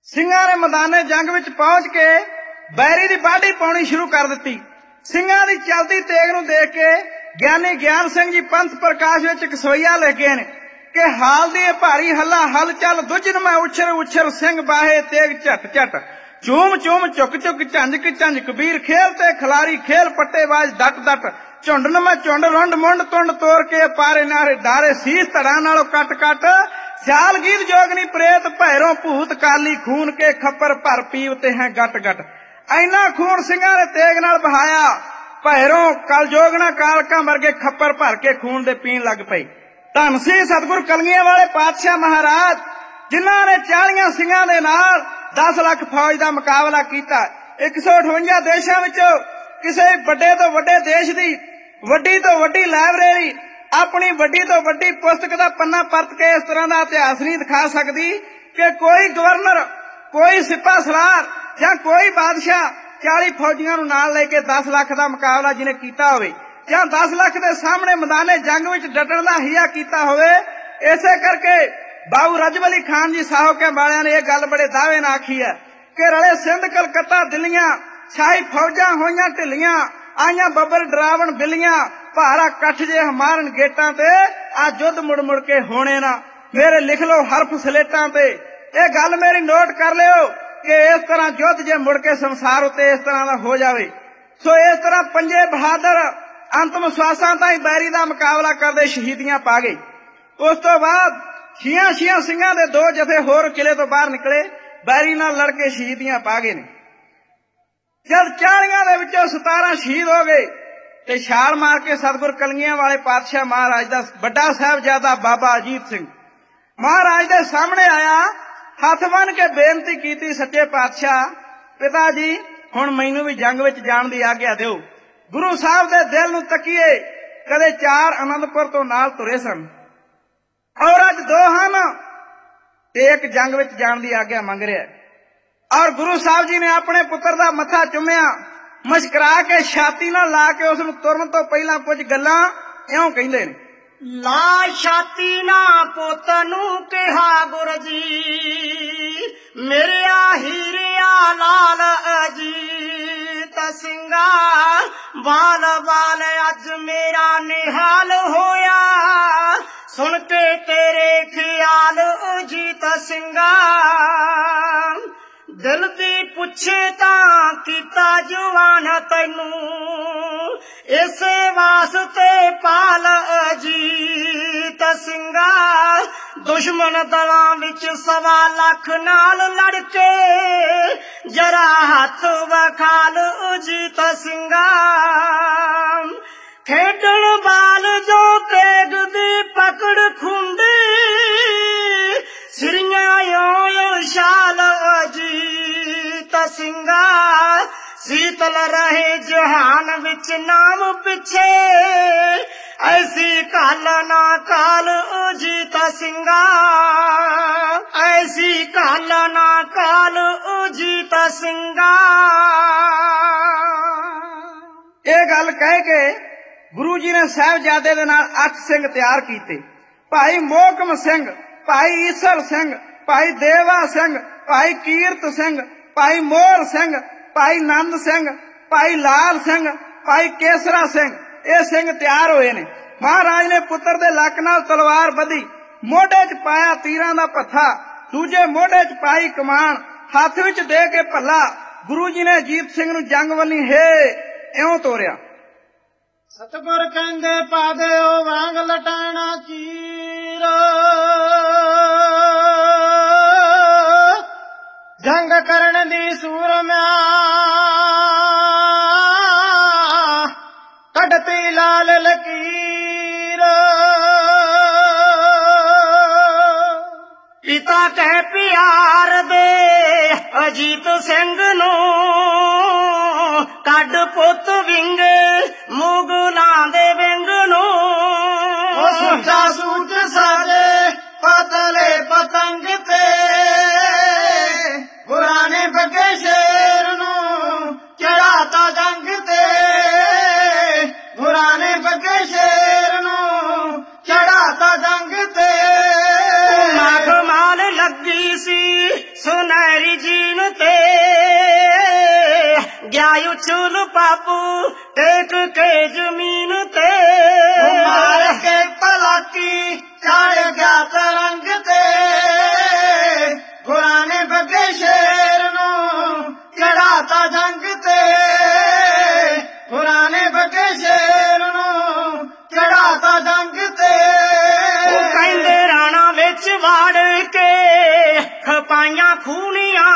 ਸਿੰਘਾਂ ਨੇ ਮੈਦਾਨੇ ਜੰਗ ਵਿੱਚ ਪਹੁੰਚ ਕੇ ਬੈਰੀ ਦੀ ਬਾਢੀ ਪਾਉਣੀ ਸ਼ੁਰੂ ਕਰ ਦਿੱਤੀ। ਸਿੰਘਾਂ ਦੀ ਚਲਦੀ ਤੇਗ ਨੂੰ ਦੇਖ ਕੇ ਗਿਆਨੀ ਗਿਆਨ ਸਿੰਘ ਜੀ ਪੰਥ ਪ੍ਰਕਾਸ਼ ਵਿੱਚ ਇੱਕ ਸਵਈਆ ਲਿਖ ਗਏ ਨੇ ਕਿ ਹਾਲ ਦੀ ਭਾਰੀ ਹੱਲਾ ਹਲ ਚੱਲ ਦੁੱਜਨ ਮੈਂ ਉਛਰ ਉਛਰ ਸਿੰਘ ਬਾਹੇ ਤੇਗ ਝਟ ਝਟ ਚੂਮ ਚੂਮ ਝੁਕ ਝੁਕ ਝੰਜਕ ਝੰਜ ਕਬੀਰ ਖੇਲ ਤੇ ਖਿਲਾਰੀ ਖੇਲ ਪੱਟੇਬਾਜ਼ ਡਟ ਡਟ ਝੁੰਡ ਮੈਂ ਝੁੰਡ ਰੁੰਡ ਮੁੰਡ ਤੁੰਡ ਤੋੜ ਕੇ ਪਾਰੇ ਨਾਰੇ ਡਾਰੇ ਸੀਸ ਧੜਾਂ ਨਾਲੋਂ ਕੱਟ ਕੱਟ ਸਿਆਲ ਗੀਤ ਜੋਗਨੀ ਪ੍ਰੇਤ ਭੈਰੋਂ ਭੂਤ ਕਾਲੀ ਖੂਨ ਕੇ ਖੱਪਰ ਭਰ ਪੀਵਤੇ ਹੈ ਗਟ ਗਟ। ਇੰਨਾ ਖੂਨ ਸਿੰਘਾਂ ਨੇ ਤੇਗ ਨਾਲ ਬਹਾਇਆ ਭੈਰੋਂ ਕਲ ਜੋਗਣਾ ਕਾਲਕਾਂ ਵਰਗੇ ਖੱਪਰ ਭਰ ਕੇ ਖੂਨ ਦੇ ਪੀਣ ਲੱਗ ਪਈ। ਧੰਨ ਸੀ ਸਤਿਗੁਰ ਕਲਗੀਆਂ ਵਾਲੇ ਪਾਤਸ਼ਾਹ ਮਹਾਰਾਜ ਜਿਨ੍ਹਾਂ ਨੇ 40 ਸਿੰਘਾਂ ਦੇ ਨਾਲ 10 ਲੱਖ ਫੌਜ ਦਾ ਮੁਕਾਬਲਾ ਕੀਤਾ। 158 ਦੇਸ਼ਾਂ ਵਿੱਚੋਂ ਕਿਸੇ ਵੱਡੇ ਤੋਂ ਵੱਡੇ ਦੇਸ਼ ਦੀ ਵੱਡੀ ਤੋਂ ਵੱਡੀ ਲਾਇਬ੍ਰੇਰੀ ਆਪਣੀ ਵੱਡੀ ਤੋਂ ਵੱਡੀ ਪੁਸਤਕ ਦਾ ਪੰਨਾ ਪਰਤ ਕੇ ਇਸ ਤਰ੍ਹਾਂ ਦਾ ਇਤਿਹਾਸ ਨਹੀਂ ਦਿਖਾ ਸਕਦੀ ਕਿ ਕੋਈ ਗਵਰਨਰ ਕੋਈ ਸਿਪਾਹ ਸਲਾਰ ਜਾਂ ਕੋਈ ਬਾਦਸ਼ਾਹ 40 ਫੌਜੀਆਂ ਨੂੰ ਨਾਲ ਲੈ ਕੇ 10 ਲੱਖ ਦਾ ਮੁਕਾਬਲਾ ਜਿਹਨੇ ਕੀਤਾ ਹੋਵੇ ਜਾਂ 10 ਲੱਖ ਦੇ ਸਾਹਮਣੇ ਮੈਦਾਨੇ ਜੰਗ ਵਿੱਚ ਡਟਣ ਦਾ ਹਿਆ ਕੀਤਾ ਹੋਵੇ। ਇਸੇ ਕਰਕੇ ਬਾਬੂ ਰਜਬ ਅਲੀ ਖਾਨ ਜੀ ਸਾਹੋਕੇ ਵਾਲਿਆਂ ਨੇ ਇਹ ਗੱਲ ਬੜੇ ਦਾਅਵੇ ਨਾਲ ਆਖੀ ਹੈ ਕਿ ਰਲੇ ਸਿੰਧ ਕਲਕੱਤਾ ਦਿੱਲੀਆਂ ਸ਼ਾਹੀ ਫੌਜਾਂ ਹੋਈਆਂ ਢਿੱਲੀਆਂ ਆਈਆਂ ਬੱਬਰ ਡਰਾਵਣ ਬਿੱਲੀਆਂ ਭਾਰਾ ਕੱਠ ਜੇ ਹਮਾਰਨ ਗੇਟਾਂ ਤੇ ਆ ਜੁੱਧ ਮੁੜ ਮੁੜ ਕੇ ਹੋਣੇ ਨਾ ਮੇਰੇ ਲਿਖ ਲਓ ਹਰਫ ਸਲੇਟਾਂ ਤੇ। ਇਹ ਗੱਲ ਮੇਰੀ ਨੋਟ ਕਰ ਲਿਓ ਕਿ ਇਸ ਤਰ੍ਹਾਂ ਜੁੱਧ ਜੇ ਮੁੜ ਕੇ ਸੰਸਾਰ ਉੱਤੇ ਇਸ ਤਰ੍ਹਾਂ ਦਾ ਹੋ ਜਾਵੇ। ਸੋ ਇਸ ਤਰ੍ਹਾਂ ਪੰਜੇ ਬਹਾਦਰ ਅੰਤਮ ਸਵਾਸਾਂ ਤਾਈਂ ਬੈਰੀ ਦਾ ਮੁਕਾਬਲਾ ਕਰਦੇ ਸ਼ਹੀਦੀਆਂ ਪਾ ਗਏ। ਉਸ ਤੋਂ ਬਾਅਦ ਛੀਆਂ ਸਿੰਘਾਂ ਦੇ 2 ਜਥੇ ਹੋਰ ਕਿਲੇ ਤੋਂ ਬਾਹਰ ਨਿਕਲੇ ਬੈਰੀ ਨਾਲ ਲੜ ਕੇ ਸ਼ਹੀਦੀਆਂ ਪਾ ਗਏ ਨੇ। ਜਦ 40 ਦੇ ਵਿੱਚੋਂ 17 ਸ਼ਹੀਦ ਹੋ ਗਏ ਤੇ ਛਾਲ ਮਾਰ ਕੇ ਸਤਿਗੁਰ ਕਲਗੀਆਂ ਵਾਲੇ ਪਾਤਸ਼ਾਹ ਮਹਾਰਾਜ ਦਾ ਵੱਡਾ ਸਾਹਿਬਜ਼ਾਦਾ ਬਾਬਾ ਅਜੀਤ ਸਿੰਘ ਮਹਾਰਾਜ ਦੇ ਸਾਹਮਣੇ ਆਇਆ ਹੱਥ ਬੰਨ ਕੇ ਬੇਨਤੀ ਕੀਤੀ ਸੱਚੇ ਪਾਤਸ਼ਾਹ ਪਿਤਾ ਜੀ ਹੁਣ ਮੈਨੂੰ ਵੀ ਜੰਗ ਵਿੱਚ ਜਾਣ ਦੀ ਆਗਿਆ ਦਿਓ। ਗੁਰੂ ਸਾਹਿਬ ਦੇ ਦਿਲ ਨੂੰ ਤੱਕੀਏ ਕਦੇ 4 ਅਨੰਦਪੁਰ ਤੋਂ ਨਾਲ ਤੁਰੇ ਸਨ ਔਰ ਅੱਜ 2 ਹਨ ਤੇ ਇੱਕ ਜੰਗ ਵਿੱਚ ਜਾਣ ਦੀ ਆਗਿਆ ਮੰਗ ਰਿਹਾ ਔਰ ਗੁਰੂ ਸਾਹਿਬ ਜੀ ਨੇ ਆਪਣੇ ਪੁੱਤਰ ਦਾ ਮੱਥਾ ਚੁੰਮਿਆ ਮੁਸਕਰਾ ਕੇ ਛਾਤੀ ਨਾਲ ਲਾ ਕੇ ਉਸ ਨੂੰ ਤੁਰਨ ਤੋਂ ਪਹਿਲਾਂ ਕੁਝ ਗੱਲਾਂ ਇਉਂ ਕਹਿੰਦੇ ਨੇ। ਲਾ ਛਾਤੀ ਨਾ ਪੁੱਤ ਨੂੰ ਕਿਹਾ ਗੁਰ ਜੀ ਮੇਰਿਆ ਹੀਰਿਆ ਲਾਲ ਅਜੀਤ ਸਿੰਘਾ ਬਾਲ ਬਾਲ ਅੱਜ ਮੇਰਾ ਨਿਹਾਲ ਹੋਇਆ ਸੁਣ ਕੇ ਤੇਰੇ ਖਿਆਲ ਅਜੀਤ ਸਿੰਘਾ ਦਿਲ ਦੀ ਪੁੱਛੇ ਤਾਂ ਕੀਤਾ ਜਵਾਨ ਤੈਨੂੰ ਇਸੇ ਵਾਸਤੇ ਪਾਲ ਅਜੀਤ ਸਿੰਘਾ ਦੁਸ਼ਮਣ ਦਲਾਂ ਵਿੱਚ 1.25 ਲੱਖ ਨਾਲ ਲੜ ਕੇ ਜਰਾ ਹੱਥ ਵਖਾਲ ਅਜੀਤ ਸਿੰਘਾ ਖੇਡਣ ਬਾਲ ਜੋ ਤੇਗ ਦੀ ਪਕੜ ਖੁੰਦੀ ਸਿਰੀਆਂ ਯੋ ਸ਼ਾਲ ਅਜੀਤ ਸਿੰਘਾ ਸੀਤਲ ਰਹੇ ਜਹਾਨ ਵਿੱਚ ਨਾਮ ਪਿੱਛੇ ਐਸੀ ਕਾਲ ਨਾ ਕਾਲ ਅਜੀਤ ਸਿੰਘਾ ਐਸੀ ਕਾਲ ਨਾ ਕਾਲ ਅਜੀਤ ਸਿੰਘਾ। ਇਹ ਗੱਲ ਕਹਿ ਕੇ ਗੁਰੂ ਜੀ ਨੇ ਸਾਹਿਬਜ਼ਾਦੇ ਦੇ ਨਾਲ 8 ਸਿੰਘ ਤਿਆਰ ਕੀਤੇ। ਭਾਈ ਮੋਹਕਮ ਸਿੰਘ, ਭਾਈ ਈਸਰ ਸਿੰਘ, ਭਾਈ ਦੇਵਾ ਸਿੰਘ, ਭਾਈ ਕੀਰਤ ਸਿੰਘ, ਭਾਈ ਮੋਹਰ ਸਿੰਘ, ਭਾਈ ਨੰਦ ਸਿੰਘ, ਭਾਈ ਲਾਲ ਸਿੰਘ, ਭਾਈ ਕੇਸਰਾ ਸਿੰਘ ਇਹ ਸਿੰਘ ਤਿਆਰ ਹੋਏ ਨੇ। ਮਹਾਰਾਜ ਨੇ ਪੁੱਤਰ ਦੇ ਲੱਕ ਨਾਲ ਤਲਵਾਰ ਬੱਧੀ ਮੋਢੇ 'ਚ ਪਾਇਆ ਤੀਰਾਂ ਦਾ ਭੱਥਾ ਦੂਜੇ ਮੋਢੇ 'ਚ ਪਾਈ ਕਮਾਨ ਹੱਥ ਵਿੱਚ ਦੇ ਕੇ ਭੱਲਾ ਗੁਰੂ ਜੀ ਨੇ ਅਜੀਤ ਸਿੰਘ ਨੂੰ ਜੰਗ ਵੱਲੀ ਹੈ ਇਉਂ ਤੋਰਿਆ। ਸਤਿਗੁਰ ਕਹਿੰਦੇ ਪਾ ਦਿਓ ਵਾਂਗ ਲਟਾਣਾ ਚੀਰ ਜੰਗ ਕਰਨ ਦੀ ਸੂਰਮਿਆ ਕੱਢਤੀ ਲਾਲ ਲਕੀਰ ਪਿਤਾ ਕਹਿ ਪਿਆਰ ਦੇ ਅਜੀਤ ਸਿੰਘ ਨੂੰ ਕੱਢ ਪੁੱਤ ਵਿੰਗ ਮੁਗਲਾਂ ਦੇ ਵਿੰਗ ਨੂੰ ਸੁੱਚਾ ਸੂਚ ਸਾਡੇ ਪਤਲੇ ਪਤੰਗ ਤੇ ਗੁਰਾਂ ਨੇ ਬੱਗੇ ਸ਼ੇਰ ਨੂੰ ਚੜਾਤਾ ਜੰਗ ਤੇ ਗੁਰਾਂ ਨੇ ਬੱਗੇ ਸ਼ੇਰ ਨੂੰ ਚੜਾਤਾ ਜੰਗ ਤੇ ਮਾਲ ਲੱਗੀ ਸੀ ਸੁਨਹਿਰੀ प्यारी जीन ते गया उछल बाबू टेक के जमीन ते मार के पलाकी चढ़ गया तरंग ते पुराने बगे शेर नू चढ़ाता जंग ते पुराने बगे शेर नू चढ़ाता जंग ते कहंदे राणा विच वाड़ के खपाइया खूनियां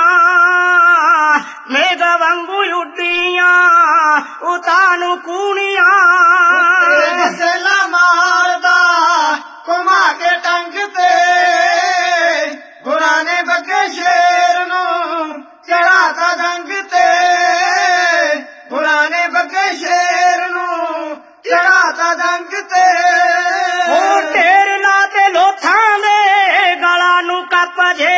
मेघ वांगू उड्डियां उतानू कूनियां सेला मारदा घुमा के टंग ते पुराने बगे शेर नू चढ़ाता जंग ते पुराने बगे शेर नू चढ़ाता जंग ते ढेर ला ते लोथां दे गला नू कप जे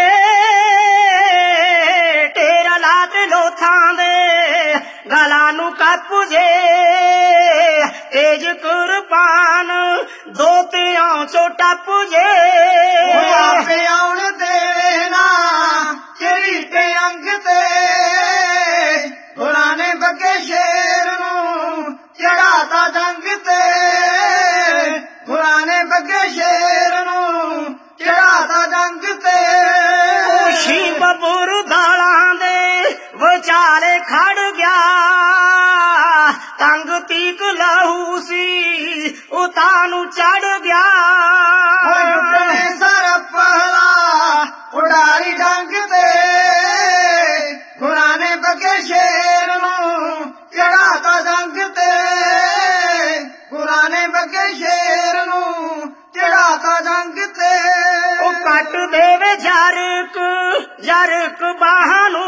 ढेर ला ते लोथां दे गला नू कप जे तेज कुर्बान दो तियां चो टप जे आपे आउण देना चरीटे अंग ते पुराने बगे शेर नू चढ़ाता जंग ते पुराने बगे शेर नू चढ़ाता जंग ते शिव बुरदालां दे विचाले खड़ गया तंग तीक लहू सी उतानू चढ़ गया सर पहला उड़ारी डंग ते पुराने बगे शेर नू चढ़ाता जंग ते पुराने बगे शेर नू चढ़ाता जंग ते कट देवे जरक बाहनू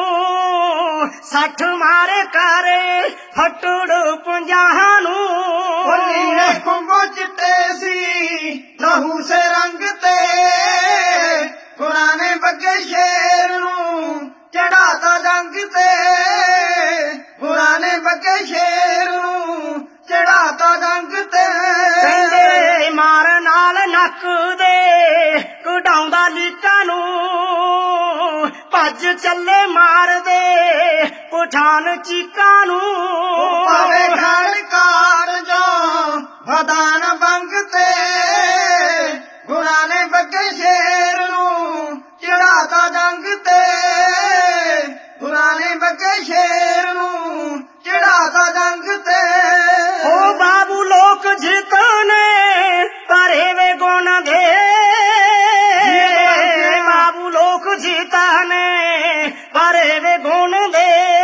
60 मारे करे फटड़ 50 नू खुंबो चिट्टे सी लहू से रंग ते पुराने बगे शेर नू चढ़ाता जंग ते पुराने बगे शेर नू चढ़ाता जंग ते मार नाल नक दे कढाउंदा लीका नू भज चले मार दे पठान चीका नू पावे खड़ कार जो भदान बंग ते पुराने बगे शेर नू चढ़ाता जंग ते पुराने बगे शेर नू चढ़ाता जंग ते ओ बाबू लोक जितने परे वे गुण दे बाबू लोक जितने परे वे गुण दे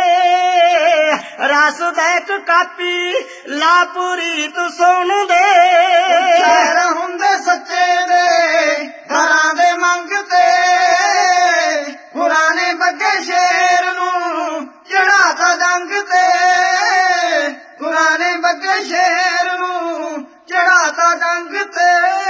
रस दैक कापी लापुरी तू सुन दे हुंदे सच्चे दे घरां दे मंगते पुराने बगे शेर नू चढ़ाता जंग ते पुराने बगे शेर नू चढ़ाता जंग ते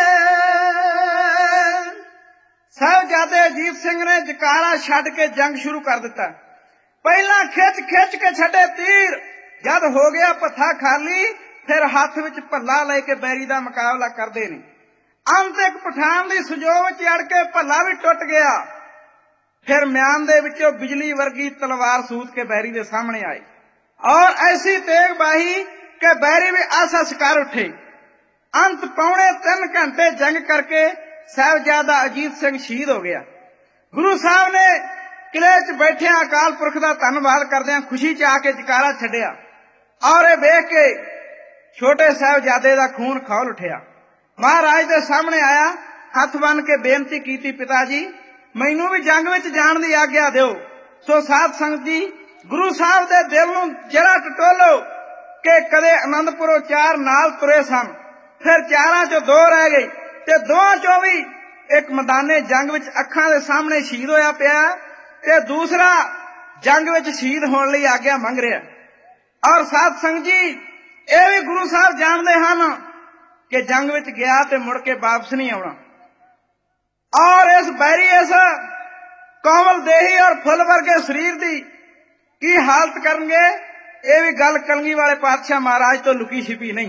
साहिबजादे अजीत सिंह ने जकारा छड़ के जंग शुरू कर दिता। पहला खिच खिच के छड़े तीर जद हो गया पथा खाली फिर हाथ विच भला लेके बैरी दा मुकाबला करते ने। अंत एक पठान दी सुजो विच अड़ के भला भी टुट गया। फिर म्यान दे विचों बिजली वर्गी तलवार सूत के बैरी दे सामने आए और ऐसी तेग बाही के बैरी भी आसा शिकार उठे। अंत 3.25 घंटे जंग करके साहिबजादा अजीत सिंह शहीद हो गया। गुरु साहब ने किले च बैठे अकाल पुरख का धन्नवाद करदे खुशी च आके जकारा छड्डिया और वेख के छोटे साहिबजादे का खून खौल उठिया। महाराज दे सामने आया, हथ बन के बेनती की, पिता जी मैनू भी जंग विच जाण दी आग्या दिओ। सो साध संगत जी गुरु साहब दे दिल नूं जरा टटोलो कि कदे आनंदपुरों 4 नाल तुरे सन, फिर 4 चों 2 रह गई ते 2 चों भी एक मैदाने जंग विच अखां दे सामने शहीद होया पिया ते दूसरा जंग विच शहीद होण लई आग्या मंग रिहा। और साध संगत जी ये भी गुरु साहब जानते हैं कि जंग विच गया ते मुड़ के वापस नहीं आना। और इस बैरी इस कोमल देही और फुल वर्गे शरीर की की हालत करनगे, ये भी गल कलगी वाले पातशाह महाराज तो लुकी छिपी नहीं।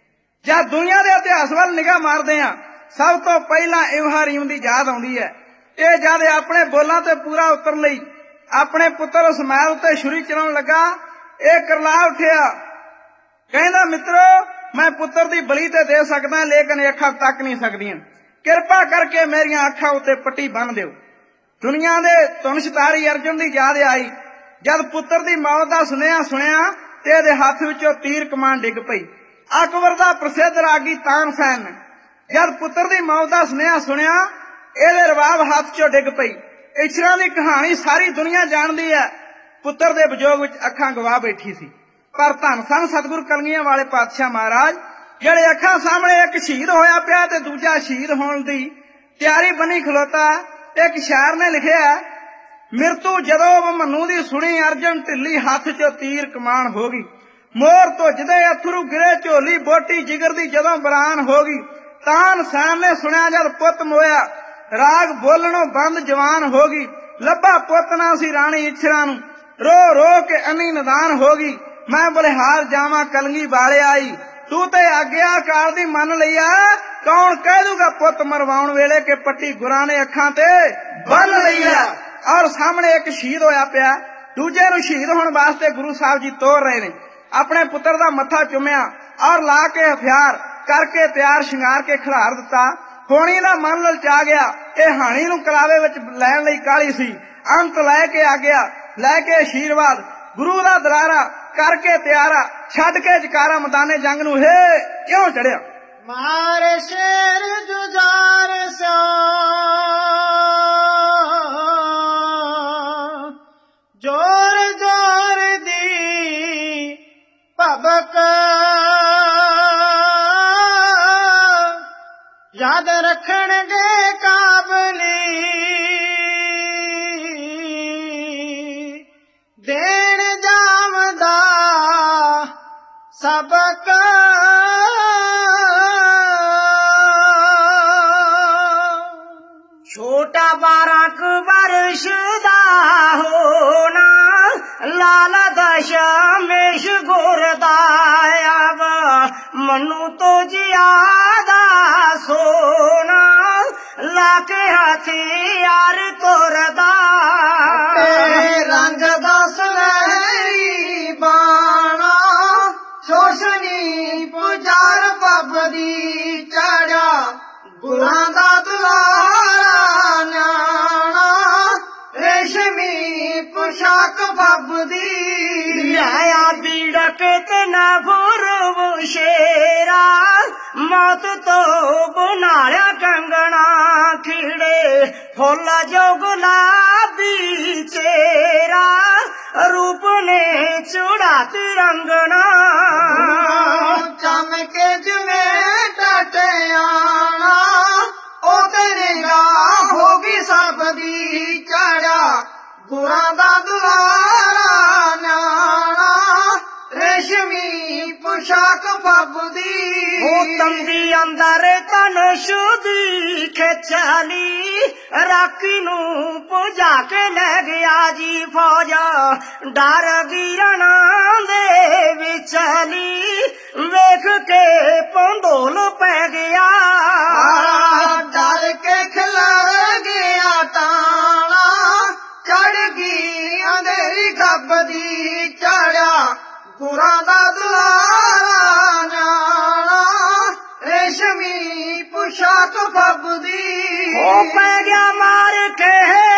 जब दुनिया के इतिहास वाल निगाह मारते हैं सब तो पहला इवहा रीम की याद आउंदी है। ਇਹ ਜਦ ਆਪਣੇ ਬੋਲਾਂ ਤੇ ਪੂਰਾ ਉਤਰਨ ਲਈ ਆਪਣੇ ਪੁੱਤਰ ਇਸਮਾਇਲ ਉੱਤੇ ਛੁਰੀ ਚਲਾਉਣ ਲੱਗਾ, ਇਹ ਕਰਲਾ ਉੱਠਿਆ। ਕਹਿੰਦਾ ਮਿੱਤਰੋ, ਮੈਂ ਪੁੱਤਰ ਦੀ ਬਲੀ ਤੇ ਦੇ ਸਕਦਾ, ਲੇਕਿਨ ਅੱਖਾਂ ਤੱਕ ਨਹੀਂ ਸਕਦੀਆਂ। ਕਿਰਪਾ ਕਰਕੇ ਮੇਰੀਆਂ ਅੱਖਾਂ ਉੱਤੇ ਪੱਟੀ ਬੰਨ੍ਹ ਦਿਓ। ਦੁਨੀਆ ਦੇ ਧੁਨਸ਼ਤਾਰੀ ਅਰਜੁਨ ਦੀ ਯਾਦ ਆਈ। ਜਦ ਪੁੱਤਰ ਦੀ ਮੌਤ ਦਾ ਸੁਨੇਹਾ ਸੁਣਿਆ ਤੇ ਇਹਦੇ ਹੱਥ ਵਿੱਚੋਂ ਤੀਰ ਕਮਾਨ ਡਿੱਗ ਪਈ। ਅਕਬਰ ਦਾ ਪ੍ਰਸਿੱਧ ਰਾਗੀ ਤਾਨਸੈਨ ਨੇ ਜਦ ਪੁੱਤਰ ਦੀ ਮੌਤ ਦਾ ਸੁਨੇਹਾ ਸੁਣਿਆ, ਇਹਦੇ ਰਵਾਬ ਹੱਥ ਚੋਂ ਡਿੱਗ ਪਈ। ਇਸ਼ਰਾਂ ਦੀ ਕਹਾਣੀ ਸਾਰੀ ਦੁਨੀਆ ਜਾਣਦੀ ਹੈ। ਪੁੱਤਰ ਦੇ ਵਿਜੋਗ ਵਿੱਚ ਅੱਖਾਂ ਗਵਾ ਬੈਠੀ ਸੀ, ਪਰ ਧੰਨ ਸਨ ਸਤਿਗੁਰੂ ਕਲਗੀਆਂ ਵਾਲੇ ਪਾਤਸ਼ਾਹ ਮਹਾਰਾਜ, ਜਿਹੜੇ ਅੱਖਾਂ ਸਾਹਮਣੇ ਇੱਕ ਸ਼ਹੀਦ ਹੋਇਆ ਪਿਆ ਤੇ ਦੂਜਾ ਸ਼ਹੀਦ ਹੋਣ ਦੀ ਤਿਆਰੀ ਬਣੀ ਖਲੋਤਾ। ਇੱਕ ਸ਼ਾਇਰ ਨੇ ਲਿਖਿਆ, ਮਿਰਤੂ ਜਦੋਂ ਮਨੂੰ ਦੀ ਸੁਣੀ, ਅਰਜਨ ਢਿੱਲੀ ਹੱਥ ਚੋਂ ਤੀਰ ਕਮਾਨ ਹੋ ਗਈ। ਮੋਰ ਧੁੱਜਦੇ ਅਥਰੂ ਗਿਰੇ ਝੋਲੀ, ਬੋਟੀ ਜਿਗਰ ਦੀ ਜਦੋਂ ਬਰਾਨ ਹੋ ਗਈ। ਤਾਨਸੈਨ ਨੇ ਸੁਣਿਆ ਜਦ ਪੁੱਤ ਮੋਇਆ, ਰਾਗ ਬੋਲਣੋਂ ਬੰਦ ਜਵਾਨ ਹੋ ਗਈ। ਲੱਭਾ ਪੁੱਤ ਨਾ ਸੀ ਰਾਣੀ ਇਛਰਾਂ ਨੂੰ, ਰੋ ਰੋ ਕੇ ਅੰਨੀ ਨਿਦਾਨ ਹੋ ਗਈ। ਮੈਂ ਬਲਿਹਾਰ ਜਾਵਾਂ ਕਲਗੀ ਵਾਲੇ ਆਈ, ਤੂੰ ਤੇ ਆਗਿਆਕਾਰ ਦੀ ਮੰਨ ਲਈਆ। ਕੌਣ ਕਹਿ ਦੂਗਾ ਪੁੱਤ ਮਰਵਾਉਣ ਵੇਲੇ ਕਿ ਪੱਟੀ ਗੁਰਾਂ ਨੇ ਅੱਖਾਂ ਤੇ ਬੰਨ ਲਈਆ। ਔਰ ਸਾਹਮਣੇ ਇੱਕ ਸ਼ਹੀਦ ਹੋਇਆ ਪਿਆ, ਦੂਜੇ ਨੂੰ ਸ਼ਹੀਦ ਹੋਣ ਵਾਸਤੇ ਗੁਰੂ ਸਾਹਿਬ ਜੀ ਤੋਰ ਰਹੇ ਨੇ। ਆਪਣੇ ਪੁੱਤਰ ਦਾ ਮੱਥਾ ਚੁੰਮਿਆ ਔਰ ਲਾ ਕੇ ਹਥਿਆਰ ਕਰਕੇ ਤਿਆਰ ਸ਼ਿੰਗਾਰ ਕੇ ਖਿਲਾਰ ਦਿੱਤਾ। ਹੋਣੀ ਦਾ ਮਨ ਲਲਚਾ ਗਿਆ। ਇਹ ਹਾਣੀ ਨੂੰ ਕਲਾਵੇ ਵਿੱਚ ਲੈਣ ਲਈ ਕਾਹਲੀ ਸੀ। ਅੰਤ ਲੈ ਕੇ ਆ ਗਿਆ, ਲੈ ਕੇ ਆਸ਼ੀਰਵਾਦ, ਗੁਰੂ ਦਾ ਦਲਾਰਾ ਕਰਕੇ ਤਿਆਰਾ, ਛੱਡ ਕੇ ਜਕਾਰਾ ਮੈਦਾਨੇ ਜੰਗ ਨੂੰ ਹੇ ਕਿਉਂ ਚੜਿਆ। ਮਾਰੇ ਸ਼ੇਰ ਜੁਝਾਰ ਸੋ ਜੋਰ ਜੋਰ ਦੀ ਭਬਕ, ਯਾਦ ਰੱਖਣਗੇ ਕਾਬਲੀ, ਦੇਣ ਜਾਵਦਾ ਸਬਕ। ਛੋਟਾ 12 ਵਰਸ਼ ਦਾ ਹੋਣਾ, ਲਾਲ ਦਸ਼ਮੇਸ਼ ਗੁਰ ਦਾ ਆਵ, ਮਨੂੰ ਤੋਂ ਜਿਆਦਾ ਸੋਨਾ, ਲਾ ਕੇ ਹਥਿਆਰ ਤੁਰਦਾ। ਰੰਗ ਦਾ ਸੁਨਹਿਰੀ ਬਾਣਾ, ਸ਼ੋਸ਼ਨੀ ਪੁਜਾਰ ਬੱਬ ਦੀ ਚੜਿਆ, ਗੁਰਾਂ ਦਾ ਦੁਲਾਰਾ ਨਿਆਣਾ, ਰੇਸ਼ਮੀ ਪੁਸ਼ਾਕ ਬੱਬ ਦੀ। ਲਿਆਇਆ ਬੀੜਕ ਤੇ ਨਾ ਗੁਰੂ ਸ਼ੇਰਾ, ਮੌਤ ਤੋਂ ਬਨਾਲਿਆ ਕੰਗਣਾ, ਖਿੜੇ ਫੁੱਲ ਜੋ ਗੁਲਾਬੀ ਚਿਹਰਾ, ਰੂਪ ਨੇ ਚੂੜਾ ਤਿਰੰਗਣਾ। ਚਮਕੇ ਜਿਵੇਂ ਟਟਿਆਣਾ, ਉਹ ਤੇਰੇ ਨਿਗਾਹ ਹੋ ਗਈ ਸਭ ਦੀ ਚੜਿਆ, ਗੁਰਾਂ ਦਾ ਦੁਲਾਰਾ ਨਿਆਣਾ, ਰੇਸ਼ਮੀ ਪੁਸ਼ਾਕ ਬੱਬ ਦੀ। ਉਹ ਤੰਬੀ ਅੰਦਰ ਧਨੁਸ਼ ਦੀ ਖਿਚਲੀ, ਰਾਖੀ ਨੂੰ ਪੁਜਾ ਕੇ ਲੈ ਗਿਆ ਜੀ ਫੌਜ, ਡਰ ਵੀਰਨਾ ਦੇ ਵਿਚਲੀ, ਵੇਖ ਕੇ ਪੰਦੋਲ ਪੈ ਗਿਆ। ਡਰ ਕੇ ਖਿਲਰ ਗਿਆ ਤਾਣਾ, ਚੜ ਗਈ ਅੰਧੇਰੀ ਗੱਬ ਦੀ ਚੜਿਆ, ਗੁਰਾਂ ਦਾ ਦੁਲਾਰਾ ਨਿਆਣਾ, ਰੇਸ਼ਮੀ ਪੁਸ਼ਾਕ ਬੱਬ ਦੀ। ਉਹ ਪੈ ਗਿਆ ਮਾਰ ਕੇ,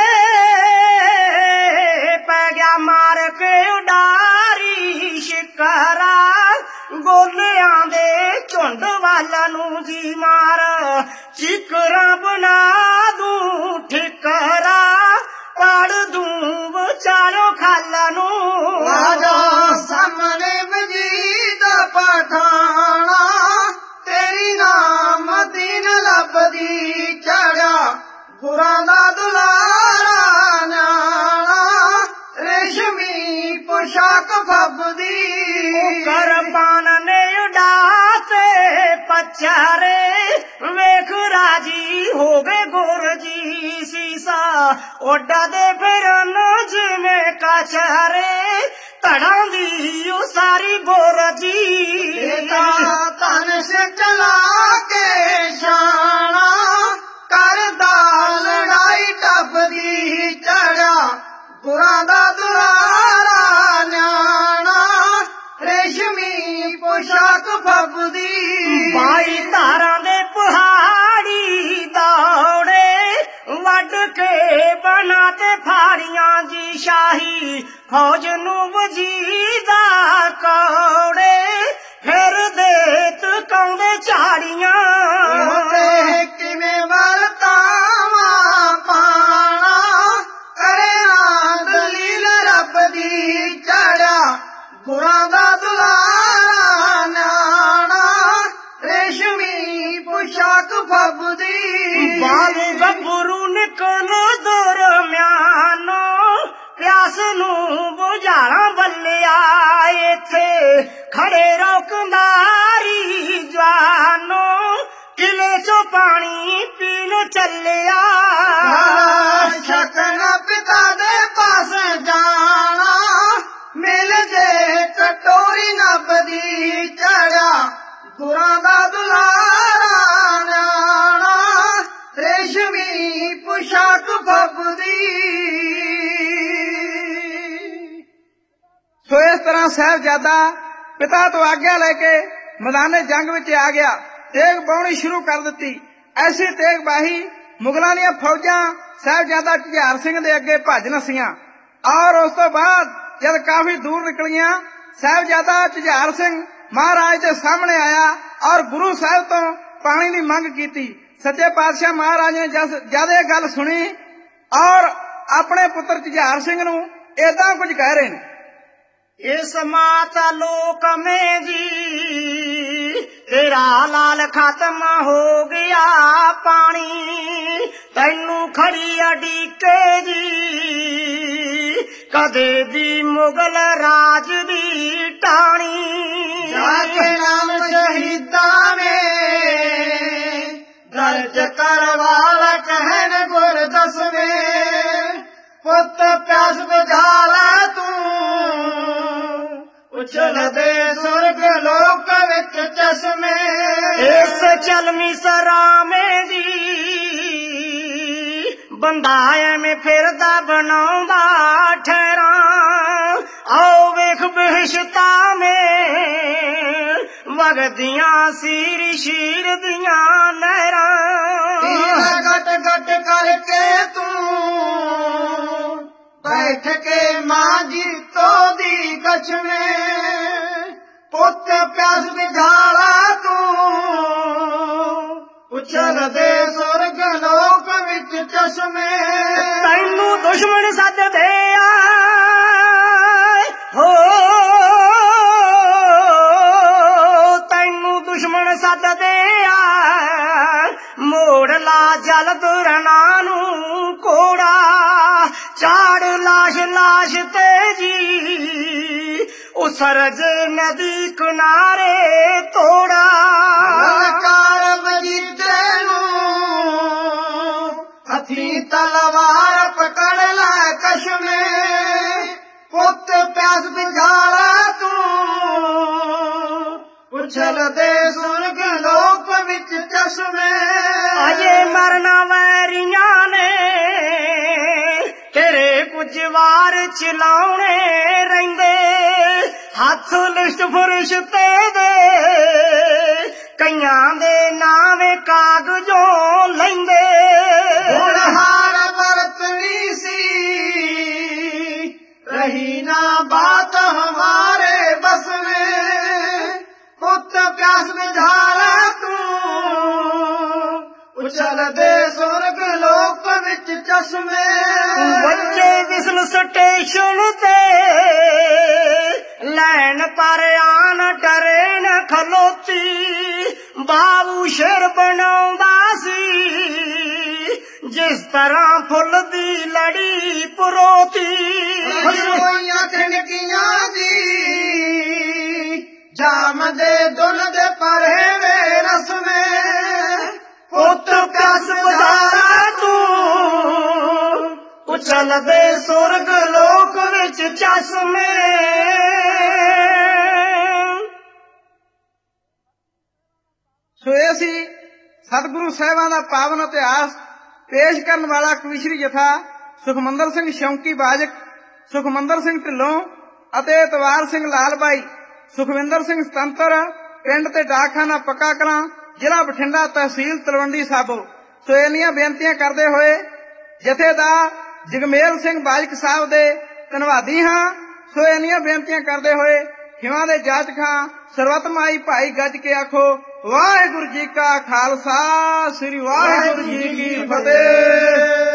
ਪੈ ਗਿਆ ਮਾਰ ਕੇ ਉਡਾਰੀ ਸ਼ਿਕਾਰਾ, ਗੋਲਿਆਂ ਦੇ ਝੁੰਡ ਵੱਲ ਨੂੰ ਜੀ ਮਾਰ, ਚਿਕਰਾਂ ਬਣਾ ਦੂੰ ਠਿਕਰਾ, ਪਾੜ ਦੂੰ ਵਿਚਾਲੋਂ ਖੱਲ ਨੂੰ। ਆਜਾ ਸਾਹਮਣੇ ਮਜੀਦ ਪਠਾਣਾ, ਤੇਰੀ ਨਾਮ ਦੀਨ ਲੱਭਦੀ ਚੜਿਆ, ਗੁਰਾਂ ਦਾ ਦੁਲਾਰਾ ਨਿਆਣਾ, ਰੇਸ਼ਮੀ ਪੁਸ਼ਾਕ ਬੱਬ ਦੀ। ਕਰਬਾਨ ਨੇ ਉਡਾ ਤੇ ਪਛਾਰੇ, ਵੇਖ ਰਾਜੀ ਹੋ ਗਏ ਗੁਰ ਜੀ ਸੀਸਾ, ਉੱਡਾ ਦੇ ਫਿਰਨ ਜਿਵੇਂ ਕਛਾਰੇ, ਧੜਾਂ ਦੀ ਉਸਾਰੀ ਗੁਰ ਜੀ। ਧਨੁਸ਼ ਚਲਾ ਕੇ ਸ਼ਾਨਾ, ਕਰਦਾ ਲੜਾਈ ਗੁਰਾਂ ਦਾ ਦੁਲਾਰਾ ਨਿਆਣਾ ਰੇਸ਼ਮੀ ਪੋਸ਼ਾਕ ਫੱਬਦੀ। 22 ਧਾਰਾਂ ਦੇ ਪਹਾੜੀ ਦੌੜੇ ਵੱਢ ਕੇ ਬਣਾ ਤੇ ਫਾੜੀਆਂ ਦੀ ਸ਼ਾਹੀ ਫੌਜ ਨੂੰ ਵਜੀਦਾ ਕੌੜੇ ਫਿਰਦੇ ਤਕਾਉਂਦੇ ਝਾੜੀਆਂ। ਤੇ ਕਿਵੇਂ ਵਰਤਾਵਾਂ ਪਾਣਾ ਕਰੇ ਨਾ ਦਲੀਲ ਰੱਬ ਦੀ ਚੜਿਆ ਗੁਰਾਂ ਦਾ ਦੁਲਾਰਾ ਨਿਆਣਾ ਰੇਸ਼ਮੀ ਪੋਸ਼ਾਕ ਫੱਬਦੀ। ਬਾਲ ਗੱਭਰੂ ਨਿਕਲ ਦਰਮਿਆਨੋ ਪਿਆਸ ਨੂੰ ਬੁਝਾਣਾ ਬੱਲਿਆ ਇੱਥੇ ਖੜੇ ਰੌਕੰਦਾਰੀ ਜਵਾਨੋ ਕਿਲੇ ਚੋਂ ਪਾਣੀ ਪੀਣ ਚੱਲਿਆ। ਸ਼ੱਕ ਨਾ ਪਿਤਾ ਦੇ ਪਾਸ ਜਾਣਾ ਮਿਲ ਜੇ ਕਟੋਰੀ ਨੱਬਦੀ ਚੜਿਆ ਗੁਰਾਂ ਦਾ ਦੁਲਾਰਾ ਨਿਆਣਾ ਰੇਸ਼ਮੀ ਪੋਸ਼ਾਕ ਫੱਬਦੀ। ਸੋ ਇਸ ਤਰ੍ਹਾਂ ਸਾਹਿਬਜ਼ਾਦਾ ਪਿਤਾ ਤੋਂ ਆਗਿਆ ਲੈ ਕੇ ਮੈਦਾਨੇ ਜੰਗ ਵਿੱਚ ਆ ਗਿਆ। ਤੇਗ ਬਾਉਣੀ ਸ਼ੁਰੂ ਕਰ ਦਿੱਤੀ। ਐਸੀ ਤੇਗ ਬਾਹੀ ਮੁਗਲਾਂ ਦੀਆਂ ਫੌਜਾਂ ਸਾਹਿਬਜ਼ਾਦਾ ਝੁਝਾਰ ਸਿੰਘ ਦੇ ਅੱਗੇ ਭੱਜ ਨਸੀਆਂ। ਔਰ ਉਸ ਤੋਂ ਬਾਅਦ ਜਦ ਕਾਫੀ ਦੂਰ ਨਿਕਲੀਆਂ ਸਾਹਿਬਜ਼ਾਦਾ ਝੁਝਾਰ ਸਿੰਘ ਮਹਾਰਾਜ ਦੇ ਸਾਹਮਣੇ ਆਇਆ ਔਰ ਗੁਰੂ ਸਾਹਿਬ ਤੋਂ ਪਾਣੀ ਦੀ ਮੰਗ ਕੀਤੀ। ਸੱਚੇ ਪਾਤਸ਼ਾਹ ਮਹਾਰਾਜ ਨੇ ਜਦ ਇਹ ਗੱਲ ਸੁਣੀ ਔਰ ਆਪਣੇ ਪੁੱਤਰ ਝੁਝਾਰ ਸਿੰਘ ਨੂੰ ਏਦਾਂ ਕੁਝ ਕਹਿ ਰਹੇ ਨੇ। ਇਸ ਮਾਤਾ ਲੋਕ ਮੇ ਜੀ ਤੇਰਾ ਲਾਲ ਖਤਮ ਹੋ ਗਿਆ ਪਾਣੀ ਤੈਨੂੰ ਖੜੀ ਅਡੀਕੇ ਜੀ ਕਦੇ ਦੀ ਮੁਗਲ ਰਾਜ ਦੀ ਟਾਣੀ। ਜਾਕੇ ਨਾਮ ਸ਼ਹੀਦਾਂ ਨੇ ਦਰਜ ਕਰਵਾਲਾ ਕਹਿਣ ਗੁਰ ਦਸਵੇਂ ਪੁੱਤ ਪਿਆਸ ਬੁਝਾ ਲੈ ਤੂੰ ਉਛਲਦੇ ਸੁਰਗ ਲੋਕ ਵਿੱਚ ਚਸ਼ਮੇ। ਇਸ ਚਲਮੀ ਸਰਾਮੇ ਦੀ ਬੰਦਾ ਐਵੇਂ ਫਿਰਦਾ ਬਣਾਉਂਦਾ ਠਹਿਰਾਂ ਆਓ ਵੇਖ ਬਿਹਸ਼ਤਾਂ ਮੇ ਵਗਦੀਆਂ ਸੀਰ ਸ਼ੀਰ ਦੀਆਂ ਨਹਿਰਾਂ। ਗਟ ਗਟ ਕਰਕੇ ਤੂੰ ਬੈਠ ਕੇ ਮਾਂ ਜੀਤੋ ਦੀ ਕਛਮੇ ਪੁੱਤ ਪਿਆਸ ਬੁਝਾਲਾ ਤੂੰ ਉਛਲਦੇ ਸੁਰਗ ਲੋਕ ਵਿੱਚ ਚਸ਼ਮੇ। ਤੈਨੂੰ ਦੁਸ਼ਮਣ ਸੱਦਦੇ ਆ ਹੋ ਤੈਨੂੰ ਦੁਸ਼ਮਣ ਸੱਦਦੇ ਆ ਮੋੜ ਲਾ ਜਲ ਦੁਰਨਾ ਨੂੰ ਕੋੜਾ ਚਾੜ ਲਾਸ਼ ਲਾਸ਼ ਤੇ ਜੀ ਉਸਰਜ ਨਦੀ ਕਿਨਾਰੇ ਤੋੜਾ। ਲਲਕਾਰ ਮਜੀਦੇ ਨੂੰ ਹੱਥੀਂ ਤਲਵਾਰ ਪਕੜ ਲੈ ਕਸ਼ਮੇ ਪੁੱਤ ਪਿਆਸ ਬੁਝਾਲਾ ਤੂੰ ਉਛਲਦੇ ਸੁਰਗ ਲੋਕ ਵਿੱਚ ਚਸ਼ਮੇ। ਅਜੇ ਮਰਨਾ ਵੈਰੀਆਂ ਨੇ ਤੇਰੇ ਕੁਝ ਵਾਰ ਚਲਾਉਣੇ ਰਹਿੰਦੇ ਹੱਥ ਲਿਸ਼ਟ ਫੁਰਸ਼ਤੇ ਦੇ ਕਈਆਂ ਦੇ ਨਾਵੇਂ ਕਾਗਜ਼ੋਂ ਲੈਂਦੇ। ਹੁਣ ਹਾਰ ਵਰਤਣੀ ਸੀ ਰਹੀ ਨਾ ਬਾਤ ਹਮਾਰੇ ਬਸ में ਪੁੱਤ ਪਿਆਸ ਬੁਝਾਲਾ ਤੂੰ ਉਛਲਦੇ ਸੁਰਗ ਲੋਕ ਵਿੱਚ ਚਸ਼ਮੇ। ਬੱਚੇ ਵਿਸਲ ਸਟੇਸ਼ਨ ਤੇ ਲੈਣ ਪਰ ਆਨ ਟਰੇਨ ਖਲੋਤੀ ਬਾਬੂ ਸ਼ੇਰ ਬਣਾਉਂਦਾ ਸੀ ਜਿਸ ਤਰ੍ਹਾਂ ਫੁੱਲ ਦੀ ਲੜੀ ਪਰੋਤੀ। ਹੋਈਆਂ ਖਿੜਕੀਆਂ ਦੀ ਜਾਮ ਦੇ ਦੁੱਲ ਦੇ ਪਰੇ ਵੇ ਰਸਮੇ ਪੁੱਤ ਪਿਆਸ ਬੁਝਾਲਾ ਤੂੰ ਉਛਲਦੇ ਸੁਰਗ ਲੋਕ ਵਿੱਚ ਚਸ਼ਮੇ। ਸੋ ਇਹ ਸੀ ਸਤਿਗੁਰੂ ਸਾਹਿਬਾਂ ਦਾ ਪਾਵਨ ਇਤਿਹਾਸ ਪੇਸ਼ ਕਰਨ ਵਾਲਾ ਕਵੀਸ਼ਰੀ ਜਥਾ ਸੁਖਮੰਦਰ ਸਿੰਘ ਸ਼ੌਂਕੀ ਬਾਜਕ ਸੁਖਮੰਦਰ ਸਿੰਘ ਢਿੱਲੋਂ ਅਤੇ ਇਤਵਾਰ ਸਿੰਘ ਲਾਲਬਾਈ, ਸੁਖਵਿੰਦਰ ਸਿੰਘ ਸਤੰਤਰ, ਪਿੰਡ ਤੇ ਡਾਕਖਾਨਾ ਪੱਕਾ ਕਲਾਂ, ਜ਼ਿਲ੍ਹਾ ਬਠਿੰਡਾ, ਤਹਿਸੀਲ ਤਲਵੰਡੀ ਸਾਬੋ। ਸੋ ਇੰਨੀਆਂ ਬੇਨਤੀਆਂ ਕਰਦੇ ਹੋਏ ਜਥੇਦਾਰ ਜਗਮੇਲ ਸਿੰਘ ਬਾਜਕ ਸਾਹਿਬ ਦੇ ਧੰਨਵਾਦੀ ਹਾਂ। ਸੋ ਇੰਨੀਆਂ ਬੇਨਤੀਆਂ ਕਰਦੇ ਹੋਏ ਖਿਵਾਂ ਦੇ ਜਾਚ ਖਾਂ ਸਰਵਤਮਾਈ ਭਾਈ ਗੱਜ ਕੇ ਆਖੋ ਵਾਹਿਗੁਰੂ ਜੀ ਕਾ ਖਾਲਸਾ, ਸ੍ਰੀ ਵਾਹਿਗੁਰੂ ਜੀ ਕੀ ਫਤਿਹ।